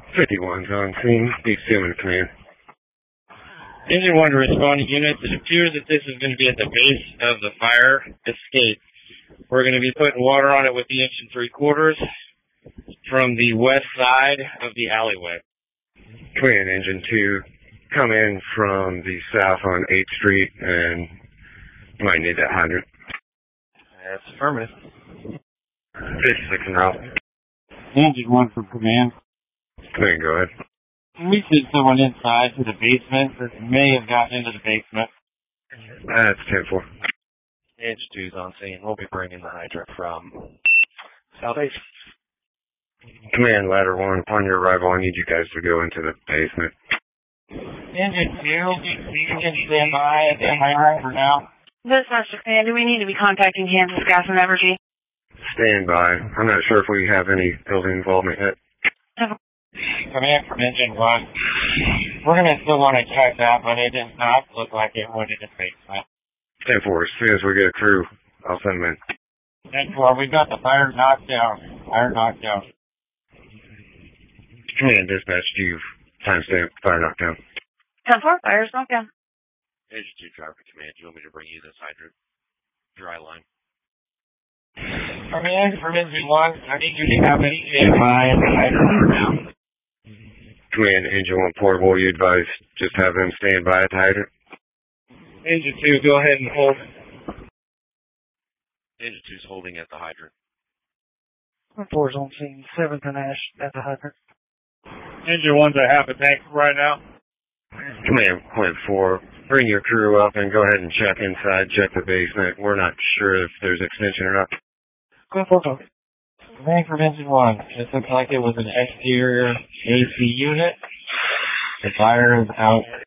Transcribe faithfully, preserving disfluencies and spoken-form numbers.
fifty-one's on scene. Be assuming command. Engine one to responding units. It appears that this is going to be at the base of the fire escape. We're going to be putting water on it with the engine three quarters from the west side of the alleyway. Command Engine two, come in from the south on eighth Street, and you might need that hydrant. That's affirmative. fifty-six en route. Engine one from command. Command, go ahead. We see someone inside to the basement that may have gotten into the basement. That's ten four. Engine two's on scene. We'll be bringing the hydrant from southeast. Command, ladder one, upon your arrival, I need you guys to go into the basement. Engine two, you can stand by at the hydrant for now. Dispatcher command, do we need to be contacting Kansas Gas and Evergy? Stand by. I'm not sure if we have any building involvement yet. Command from Engine one. We're going to still want to check that, but it does not look like it would in the basement. ten four, as soon as we get a crew, I'll send them in. ten four, we've got the fire knocked down. Fire knocked down. Command, dispatch, you've timestamp fire knockdown. ten four, fire's knocked down. Engine two traffic command. Do you want me to bring you this hydrant? Dry line. Command from Engine one. I need you to have any standby at the hydrant for now. Command, Engine one portable, you advise just have them stand by at the hydrant. Engine two, go ahead and hold. Engine two's holding at the hydrant. four's on scene, seventh and Ash at the hydrant. Engine one's a half a tank right now. Command, point four, bring your crew up and go ahead and check inside, check the basement. We're not sure if there's extension or not. Go for it. Command from Engine one. This looks like it was an exterior A C unit. The fire is out